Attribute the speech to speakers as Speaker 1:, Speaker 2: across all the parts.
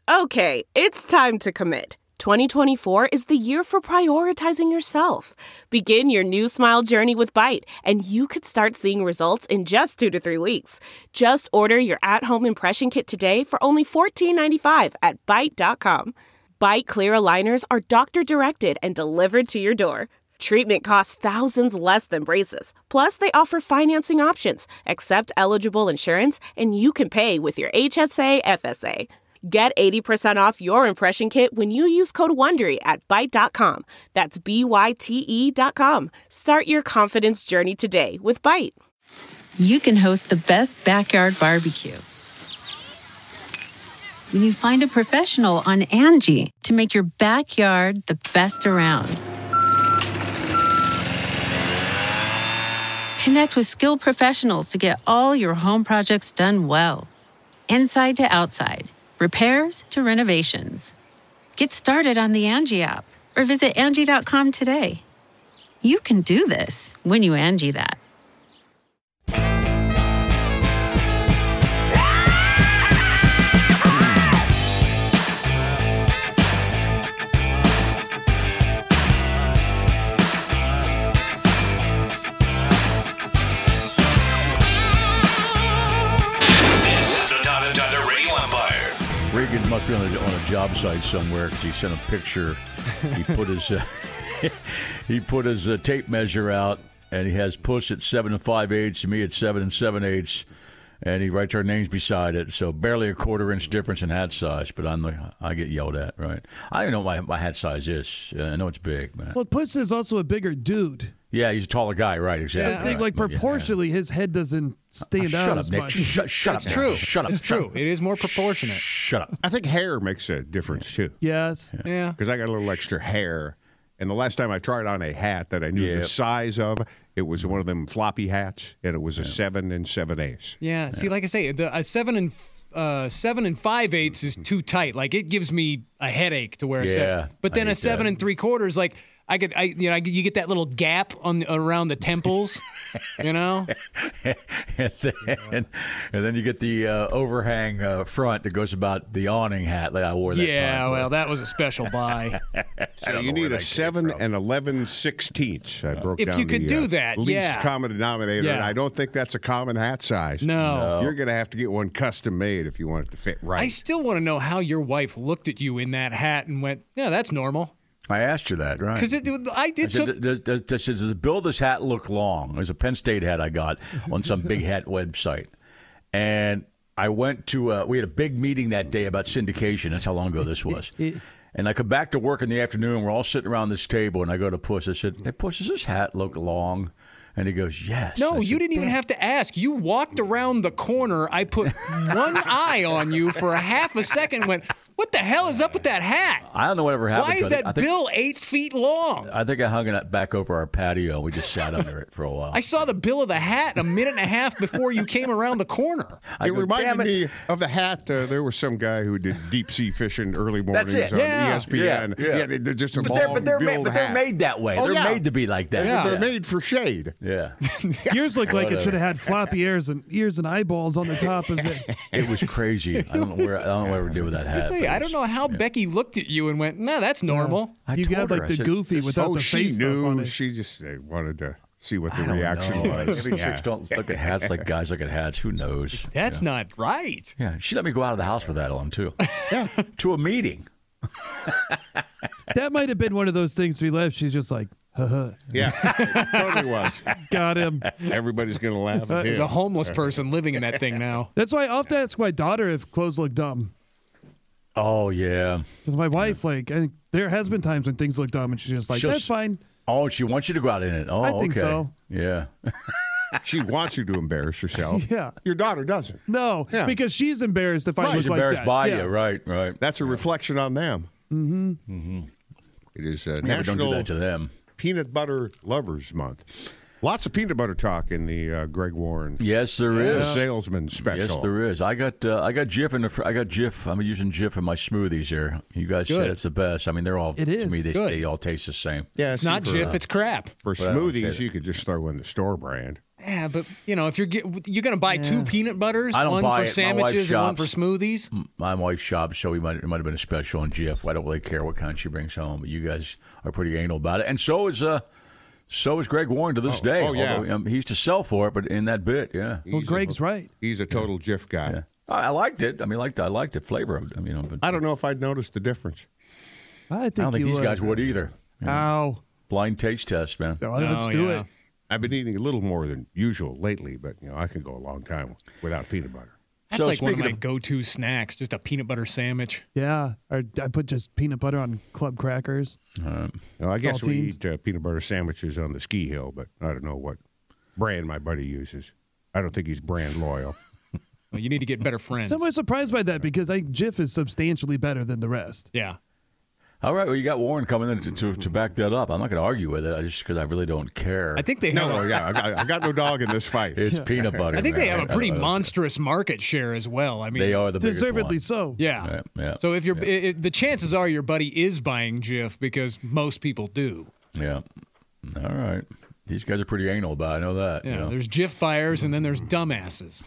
Speaker 1: Okay, it's time to commit. 2024 is the year for prioritizing yourself. Begin your new smile journey with Byte, and you could start seeing results in just 2 to 3 weeks. Just order your at-home impression kit today for only $14.95 at Byte.com. Byte Clear aligners are doctor-directed and delivered to your door. Treatment costs thousands less than braces. Plus, they offer financing options, accept eligible insurance, and you can pay with your HSA, FSA. Get 80% off your impression kit when you use code WONDERY at Byte.com. That's BYTE.com. Start your confidence journey today with Byte.
Speaker 2: You can host the best backyard barbecue when you find a professional on Angie to make your backyard the best around. Connect with skilled professionals to get all your home projects done well. Inside to outside, repairs to renovations. Get started on the Angie app or visit Angie.com today. You can do this when you Angie that.
Speaker 3: Regan must be on a job site somewhere because he sent a picture. He put his tape measure out, and he has Puss at 7 5/8, and me at 7 7/8, and he writes our names beside it. So barely a quarter-inch difference in hat size, but I get yelled at, right? I don't know what my hat size is. I know it's big, man.
Speaker 4: Well, Puss is also a bigger dude.
Speaker 3: Yeah, he's a taller guy, right? Exactly.
Speaker 4: Yeah, I think, like, proportionally, his head doesn't stand out as much.
Speaker 3: Shut up.
Speaker 5: It's true.
Speaker 3: Shut up.
Speaker 5: It's true. It is more proportionate.
Speaker 3: Shut up.
Speaker 6: I think hair makes a difference, too.
Speaker 4: Yes.
Speaker 5: Yeah.
Speaker 6: Because I got a little extra hair. And the last time I tried on a hat that I knew the size of, it was one of them floppy hats, and it was a 7 7/8.
Speaker 5: Yeah. See, like I say, a 7 5/8 is too tight. Like, it gives me a headache to wear a 7. But then a 7 3/4, like, you get that little gap around the temples, you know,
Speaker 3: and then you get the overhang front that goes about the awning hat that I wore that time.
Speaker 5: Yeah, well, that was a special buy.
Speaker 6: So you need a 7 11/16. I broke
Speaker 5: if
Speaker 6: down
Speaker 5: you could
Speaker 6: the
Speaker 5: do that,
Speaker 6: least common denominator, and I don't think that's a common hat size.
Speaker 5: No.
Speaker 6: You're going to have to get one custom made if you want it to fit right.
Speaker 5: I still want to know how your wife looked at you in that hat and went, "Yeah, that's normal."
Speaker 3: I asked you that, right?
Speaker 5: Because does
Speaker 3: the bill of this hat look long? It was a Penn State hat I got on some big hat website. And I went to, we had a big meeting that day about syndication. That's how long ago this was. And I come back to work in the afternoon. We're all sitting around this table, and I go to Puss. I said, "Hey, Puss, does this hat look long?" And he goes, "Yes."
Speaker 5: No, you didn't even have to ask. You walked around the corner. I put one eye on you for a half a second and went, "What the hell is up with that hat?"
Speaker 3: I don't know whatever happened.
Speaker 5: Why is that bill 8 feet long?
Speaker 3: I think I hung it back over our patio. We just sat under it for a while.
Speaker 5: I saw the bill of the hat a minute and a half before you came around the corner.
Speaker 6: It reminded me of the hat. There was some guy who did deep sea fishing early mornings on ESPN.
Speaker 3: Yeah.
Speaker 6: They're just a
Speaker 3: but
Speaker 6: long
Speaker 3: they're
Speaker 6: hat.
Speaker 3: made that way. They're made to be like that.
Speaker 6: They're made for shade.
Speaker 3: Yeah.
Speaker 4: Yours looked like it should have had floppy ears and eyeballs on the top of it.
Speaker 3: It was crazy. I don't know what we did with that hat.
Speaker 5: I don't know how Becky looked at you and went, "No, that's normal."
Speaker 4: You got like the goofy without the face stuff on it.
Speaker 6: She just wanted to see what the reaction was.
Speaker 3: Maybe chicks don't look at hats like guys look at hats. Who knows?
Speaker 5: That's not right.
Speaker 3: Yeah, she let me go out of the house with that on too. Yeah, to a meeting.
Speaker 4: That might have been one of those things we left. She's just like,
Speaker 6: yeah, it totally was.
Speaker 4: Got him.
Speaker 6: Everybody's going to laugh at him.
Speaker 5: There's a homeless person living in that thing now.
Speaker 4: That's why I often ask my daughter if clothes look dumb.
Speaker 3: Oh, yeah.
Speaker 4: Because my wife, there has been times when things look dumb, and she's just like, that's fine.
Speaker 3: Oh, she wants you to go out in it. Oh,
Speaker 4: I think so.
Speaker 3: Yeah.
Speaker 6: She wants you to embarrass yourself.
Speaker 4: Yeah.
Speaker 6: Your daughter doesn't.
Speaker 4: No, because she's embarrassed if I look like that.
Speaker 3: She's embarrassed by you. Right.
Speaker 6: That's a reflection on them.
Speaker 4: Mm-hmm.
Speaker 6: Mm-hmm. It is
Speaker 3: don't
Speaker 6: National
Speaker 3: do that to them.
Speaker 6: Peanut Butter Lovers Month. Lots of peanut butter talk in the Greg Warren.
Speaker 3: Yes, there is.
Speaker 6: Salesman special.
Speaker 3: Yes, there is. I got Jif Jif. I'm using Jif in my smoothies here. You guys said it's the best. I mean, they're all to me. They all taste the same.
Speaker 6: Yeah,
Speaker 5: it's not Jif. It's crap.
Speaker 6: For smoothies, you could just throw in the store brand.
Speaker 5: Yeah, but if you're going to buy 2 peanut butters,
Speaker 3: I don't
Speaker 5: one
Speaker 3: buy
Speaker 5: for
Speaker 3: it.
Speaker 5: sandwiches and one for smoothies.
Speaker 3: My wife shops, so it might have been a special on Jif. I don't really care what kind she brings home, but you guys are pretty anal about it, and so is Greg Warren to this day.
Speaker 6: Oh yeah,
Speaker 3: although, he used to sell for it, but in that bit, yeah.
Speaker 4: Well, Greg's right.
Speaker 6: He's a total Jif guy.
Speaker 3: Yeah. I liked it. I liked the flavor of it. But
Speaker 6: I don't know if I'd noticed the difference.
Speaker 4: I
Speaker 3: don't think these guys would either.
Speaker 4: Ow.
Speaker 3: Blind taste test, man.
Speaker 4: Let's do it.
Speaker 6: I've been eating a little more than usual lately, but I can go a long time without peanut butter.
Speaker 5: That's like one of my go-to snacks, just a peanut butter sandwich.
Speaker 4: Yeah, or I put just peanut butter on club crackers.
Speaker 6: I guess we eat peanut butter sandwiches on the ski hill, but I don't know what brand my buddy uses. I don't think he's brand loyal.
Speaker 5: Well, you need to get better friends.
Speaker 4: So I'm surprised by that because Jif is substantially better than the rest.
Speaker 5: Yeah.
Speaker 3: All right, well, you got Warren coming in to back that up. I'm not going to argue with it, just because I really don't care.
Speaker 5: I think they have.
Speaker 6: I got no dog in this fight.
Speaker 3: It's peanut butter.
Speaker 5: I think they have a pretty monstrous market share as well. I mean,
Speaker 3: they are the biggest
Speaker 4: deservedly
Speaker 3: one.
Speaker 4: so.
Speaker 5: Yeah. So if the chances are your buddy is buying Jif because most people do.
Speaker 3: Yeah. All right. These guys are pretty anal about it. I know that.
Speaker 5: Yeah, there's Jif buyers and then there's dumbasses.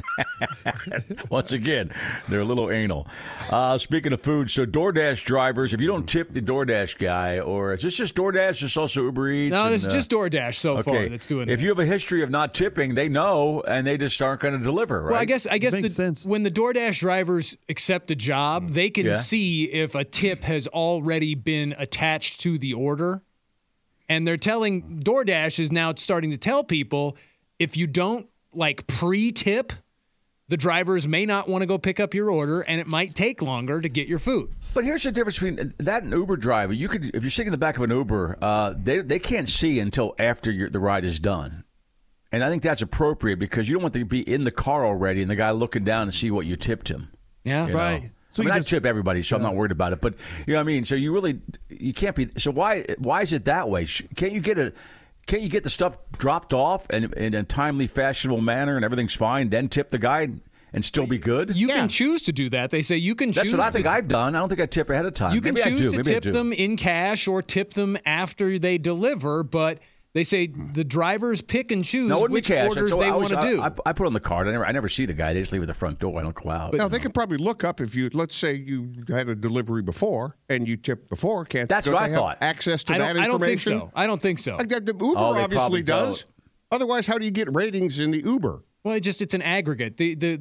Speaker 3: Once again, they're a little anal. Speaking of food, so DoorDash drivers, if you don't tip the DoorDash guy, or is this just DoorDash, just also Uber Eats?
Speaker 5: No, this is just DoorDash so far that's doing it.
Speaker 3: If you have a history of not tipping, they know, and they just aren't going to deliver, right?
Speaker 5: Well, I guess
Speaker 4: Makes sense.
Speaker 5: When the DoorDash drivers accept a job, they can see if a tip has already been attached to the order. And they're telling, DoorDash is now starting to tell people, if you don't pre-tip, the drivers may not want to go pick up your order, and it might take longer to get your food.
Speaker 3: But here's the difference between that and Uber driver. You could, if you're sitting in the back of an Uber, they can't see until after the ride is done. And I think that's appropriate because you don't want to be in the car already and the guy looking down and see what you tipped him.
Speaker 5: Yeah,
Speaker 4: right.
Speaker 3: So I tip everybody, so I'm not worried about it. But you know what I mean. So you can't be. So why is it that way? Can't you get the stuff dropped off and in a timely, fashionable manner, and everything's fine? Then tip the guy and still be good.
Speaker 5: You can choose to do that. They say you can.
Speaker 3: That's what I think I've done. I don't think I tip ahead of time.
Speaker 5: You can choose to tip them in cash or tip them after they deliver, but they say the drivers pick and choose which orders they want to do.
Speaker 3: I put on the card. I never see the guy. They just leave at the front door. I don't go out.
Speaker 6: Now, they can probably look up if let's say you had a delivery before and you tipped before.
Speaker 3: That's what I thought.
Speaker 6: Access to that information?
Speaker 5: I don't think so.
Speaker 6: The Uber obviously does. Otherwise, how do you get ratings in the Uber?
Speaker 5: Well, it's an aggregate.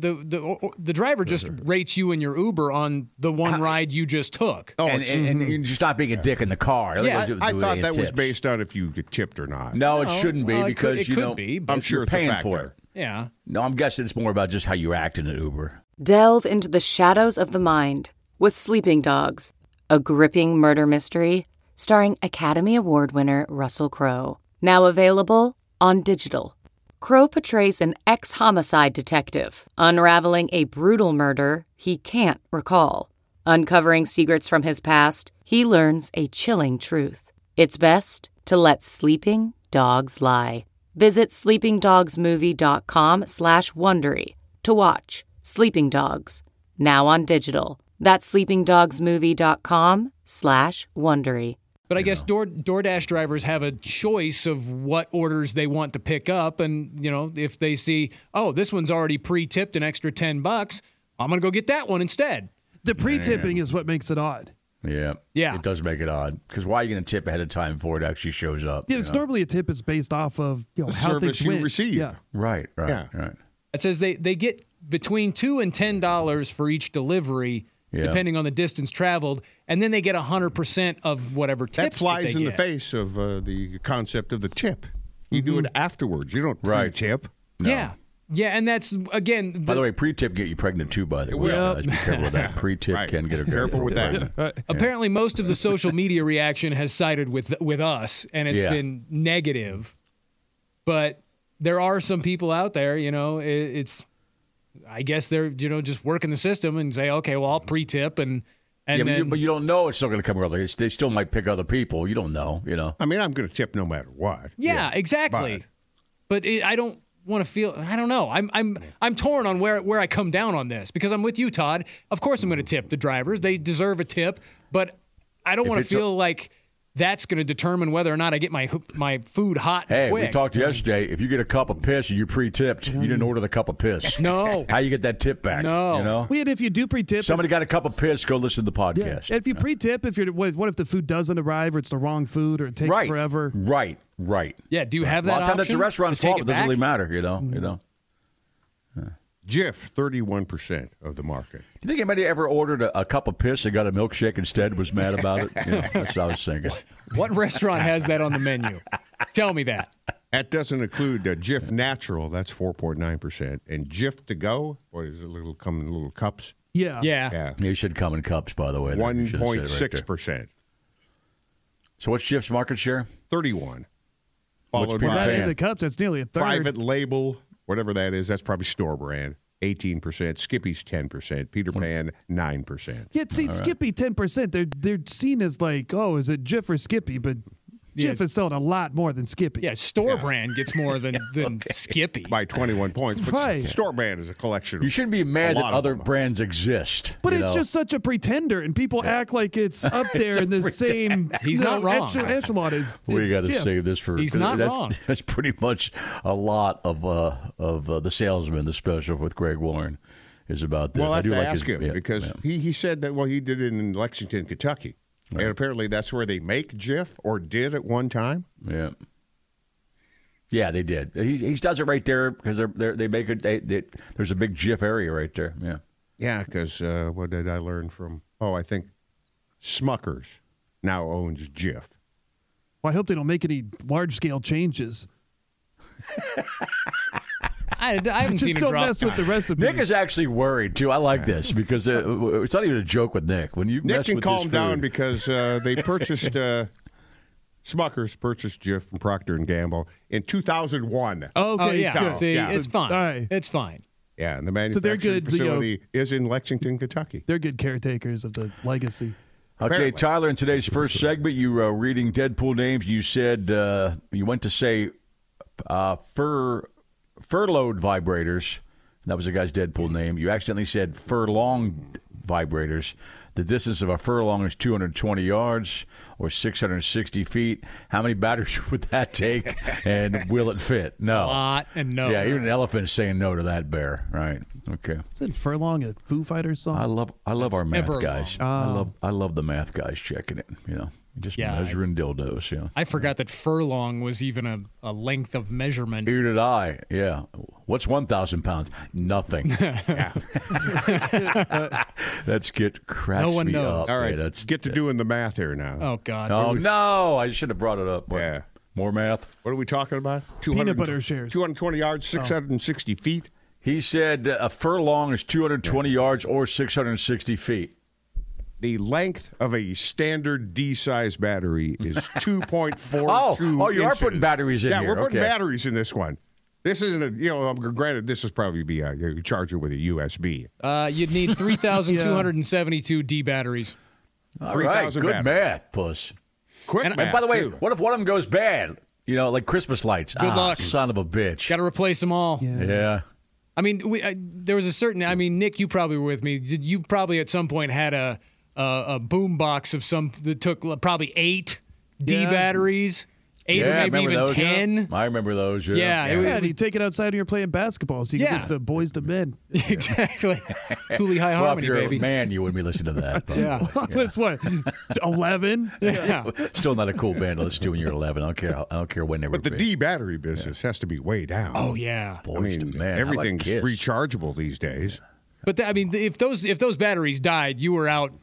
Speaker 5: The driver just rates you and your Uber on the one ride you just took.
Speaker 3: Oh, and you're just not being a dick in the car.
Speaker 6: Yeah, I thought that was based on if you get tipped or not.
Speaker 3: No, it shouldn't be because
Speaker 5: it could be. But
Speaker 6: I'm sure
Speaker 3: you're
Speaker 6: it's
Speaker 3: paying
Speaker 6: a factor.
Speaker 3: for it.
Speaker 5: Yeah.
Speaker 3: No, I'm guessing it's more about just how you act in an Uber.
Speaker 7: Delve into the shadows of the mind with Sleeping Dogs, a gripping murder mystery starring Academy Award winner Russell Crowe. Now available on digital. Crowe portrays an ex-homicide detective unraveling a brutal murder he can't recall. Uncovering secrets from his past, he learns a chilling truth. It's best to let sleeping dogs lie. Visit sleepingdogsmovie.com/Wondery to watch Sleeping Dogs, now on digital. That's sleepingdogsmovie.com/Wondery.
Speaker 5: But I guess DoorDash drivers have a choice of what orders they want to pick up. And, if they see, this one's already pre-tipped an extra $10, I'm going to go get that one instead.
Speaker 4: The pre-tipping is what makes it odd.
Speaker 3: Yeah. It does make it odd. Because why are you going to tip ahead of time before it actually shows up?
Speaker 4: Yeah, it's normally a tip is based off of
Speaker 6: the
Speaker 4: how
Speaker 6: service
Speaker 4: things
Speaker 6: you
Speaker 4: went.
Speaker 6: receive.
Speaker 4: Yeah.
Speaker 3: Right.
Speaker 6: Yeah.
Speaker 5: It says they get between $2 and $10 for each delivery, depending on the distance traveled, and then they get 100% of whatever tips
Speaker 6: that flies in
Speaker 5: get.
Speaker 6: the face of the concept of the tip. You do it afterwards. You don't pre-tip.
Speaker 5: No. Yeah, and that's, again...
Speaker 3: By the way, pre-tip get you pregnant, too, by the way. Guys, be careful with that. Pre-tip can get her
Speaker 6: careful with that.
Speaker 5: Apparently, most of the social media reaction has sided with us, and it's been negative. But there are some people out there, it's... I guess they're, just working the system and say, okay, well, I'll pre-tip and then...
Speaker 3: But you don't know it's still going to come early. They still might pick other people. You don't know,
Speaker 6: I mean, I'm going to tip no matter what.
Speaker 5: Yeah, exactly. But I don't want to feel... I don't know. I'm torn on where I come down on this because I'm with you, Todd. Of course I'm going to tip the drivers. They deserve a tip, but I don't want to feel like that's going to determine whether or not I get my food hot and quick.
Speaker 3: We talked yesterday. If you get a cup of piss and you pre-tipped, you didn't order the cup of piss.
Speaker 5: No.
Speaker 3: How you get that tip back?
Speaker 5: No.
Speaker 3: You know?
Speaker 4: Well, and if you do pre-tip,
Speaker 3: somebody got a cup of piss, go listen to the podcast.
Speaker 4: Yeah. If you pre-tip, what if the food doesn't arrive or it's the wrong food or it takes forever?
Speaker 3: Right.
Speaker 5: Yeah, do you have that
Speaker 3: option? A lot of times
Speaker 5: option?
Speaker 3: it's the restaurant's fault. It doesn't really matter, you know.
Speaker 4: Mm-hmm.
Speaker 3: You know.
Speaker 6: Jif, 31% of the market.
Speaker 3: Do you think anybody ever ordered a cup of piss and got a milkshake instead and was mad about it? Yeah, that's what I was thinking.
Speaker 5: What restaurant has that on the menu? Tell me that.
Speaker 6: That doesn't include Jif Natural. That's 4.9%. And Jif To Go, what is it? Come in little cups?
Speaker 5: Yeah.
Speaker 3: You should come in cups, by the way.
Speaker 6: 1.6%.
Speaker 3: So what's Jif's market share?
Speaker 6: 31.
Speaker 3: Followed
Speaker 4: by in the cups, that's nearly a third.
Speaker 6: Private label, whatever that is, that's probably store brand. 18%. Skippy's 10%. Peter Pan 9%.
Speaker 4: Yeah, see, Skippy 10%. They're seen as like, oh, is it Jif or Skippy? But Jif is selling a lot more than Skippy.
Speaker 5: Yeah, store brand gets more than Skippy
Speaker 6: by 21 points. But store brand is a collection.
Speaker 3: You shouldn't be mad that other brands exist.
Speaker 4: But it's just such a pretender, and people act like it's up there in the same.
Speaker 5: He's not wrong.
Speaker 4: Echelon is.
Speaker 3: We got to save this for.
Speaker 5: He's not wrong.
Speaker 3: That's pretty much a lot of the Salesman, the special with Greg Warren, is about this.
Speaker 6: Well, I have to ask him because he said that. Well, he did it in Lexington, Kentucky. Right. And apparently that's where they make Jif, or did at one time.
Speaker 3: Yeah, they did. He does it right there because they make it. There's a big Jif area right there.
Speaker 6: Yeah, because what did I learn from? Oh, I think Smuckers now owns Jif.
Speaker 4: Well, I hope they don't make any large scale changes.
Speaker 5: I haven't seen him drop.
Speaker 4: Just don't mess with the recipe.
Speaker 3: Nick is actually worried too. I like this because it's not even a joke with Nick. When you
Speaker 6: Nick can calm down
Speaker 3: food.
Speaker 6: because they purchased Smuckers purchased Jif from Procter and Gamble in 2001.
Speaker 4: Okay,
Speaker 5: yeah. See,
Speaker 6: yeah.
Speaker 5: it's fine.
Speaker 4: All right.
Speaker 5: It's fine.
Speaker 6: Yeah, and the manufacturing facility is in Lexington, Kentucky.
Speaker 4: They're good caretakers of the legacy.
Speaker 3: Okay,
Speaker 6: Apparently.
Speaker 3: Tyler, in today's first segment, you were reading Deadpool names. You said you went to say furloughed vibrators. That was the guy's Deadpool name. You accidentally said furlong vibrators. The distance of a furlong is 220 yards or 660 feet. How many batteries would that take, and will it fit? No.
Speaker 5: A lot and no.
Speaker 3: Yeah, even an elephant's saying no to that bear. Right. Okay.
Speaker 4: Isn't Furlong a Foo Fighters song?
Speaker 3: I love our math
Speaker 5: Everlong.
Speaker 3: guys. I love the math guys checking it. You know, just measuring dildos. Yeah.
Speaker 5: I forgot that furlong was even a length of measurement.
Speaker 3: Here did I. Yeah. What's 1,000 pounds? Nothing. That's cracks
Speaker 5: No one
Speaker 3: me
Speaker 5: knows.
Speaker 3: up.
Speaker 6: All right,
Speaker 3: That's
Speaker 6: get to doing the math here now.
Speaker 5: Oh God.
Speaker 3: Oh no! I should have brought it up. What?
Speaker 6: Yeah.
Speaker 3: More math.
Speaker 6: What are we talking about?
Speaker 4: Peanut butter shares.
Speaker 6: 220 yards, 660 feet.
Speaker 3: He said a furlong is 220 yards or 660 feet.
Speaker 6: The length of a standard D-size battery is 2.42
Speaker 3: Oh, you are
Speaker 6: inches.
Speaker 3: putting batteries in
Speaker 6: yeah,
Speaker 3: here.
Speaker 6: we're putting
Speaker 3: Okay.
Speaker 6: batteries in this one. This isn't granted, this is probably be a charger with a USB.
Speaker 5: You'd need 3,272 D batteries.
Speaker 3: All right,
Speaker 6: 3,000
Speaker 3: good
Speaker 6: batteries.
Speaker 3: math, puss.
Speaker 6: Quick
Speaker 3: And
Speaker 6: math,
Speaker 3: by the way,
Speaker 6: too.
Speaker 3: what if one of them goes bad? You know, like Christmas lights.
Speaker 5: Good luck.
Speaker 3: Son of a bitch.
Speaker 5: Got to replace them all.
Speaker 3: Yeah.
Speaker 5: I mean, there was a certain. I mean, Nick, you probably were with me. You probably at some point had a boom box of some that took probably 8 D batteries, 8 or maybe even
Speaker 3: those,
Speaker 5: 10.
Speaker 3: Yeah. I remember those. Yeah.
Speaker 5: Yeah,
Speaker 4: and you take it outside when you're playing basketball, so you can listen to Boys to Men.
Speaker 5: Exactly. Cooley High
Speaker 3: Well, if
Speaker 5: Harmony,
Speaker 3: you're
Speaker 5: baby.
Speaker 3: a man, you wouldn't be listening to that. But
Speaker 5: Yeah.
Speaker 4: That's what 11.
Speaker 5: Yeah.
Speaker 3: Still not a cool band to listen to when you're 11. I don't care when they were
Speaker 6: But the
Speaker 3: big.
Speaker 6: D battery business has to be way down.
Speaker 5: Oh yeah.
Speaker 3: Boys
Speaker 6: I mean,
Speaker 3: to men.
Speaker 6: everything's
Speaker 3: How about Kiss?
Speaker 6: rechargeable these days.
Speaker 5: But I mean, if those batteries died, you were out,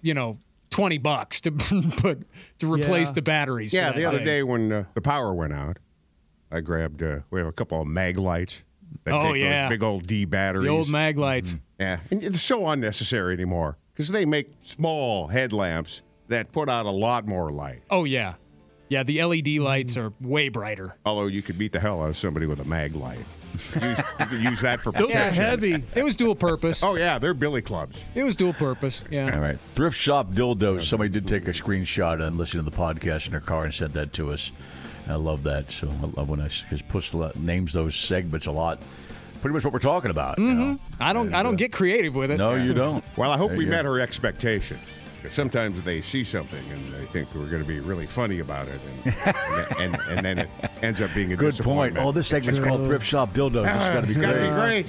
Speaker 5: $20 to replace the batteries.
Speaker 6: Yeah,
Speaker 5: for
Speaker 6: the
Speaker 5: that
Speaker 6: other
Speaker 5: thing.
Speaker 6: day when the power went out, I grabbed, we have a couple of mag lights that take those big old D batteries.
Speaker 5: The old mag lights.
Speaker 6: Yeah, and it's so unnecessary anymore because they make small headlamps that put out a lot more light.
Speaker 5: Oh yeah. Yeah, the LED lights are way brighter.
Speaker 6: Although you could beat the hell out of somebody with a mag light. You could use that for
Speaker 4: Those are
Speaker 6: protection.
Speaker 4: heavy.
Speaker 5: It was dual purpose.
Speaker 6: Oh, yeah, they're billy clubs.
Speaker 5: It was dual purpose. Yeah.
Speaker 3: All right. Thrift Shop Dildos. Somebody did take a screenshot and listen to the podcast in their car and sent that to us. I love that. So I love when because Puss names those segments a lot. Pretty much what we're talking about.
Speaker 5: Mm-hmm.
Speaker 3: You know?
Speaker 5: I don't get creative with it.
Speaker 3: No, you don't.
Speaker 6: Well, I hope
Speaker 3: There
Speaker 6: we
Speaker 3: you
Speaker 6: met
Speaker 3: go.
Speaker 6: her expectations. Sometimes they see something and they think we're going to be really funny about it, and then it ends up being a
Speaker 3: good point. Oh, this segment's called Thrift Shop Dildos. This is going to be great.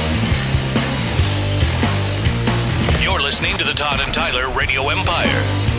Speaker 8: You're listening to the Todd and Tyler Radio Empire.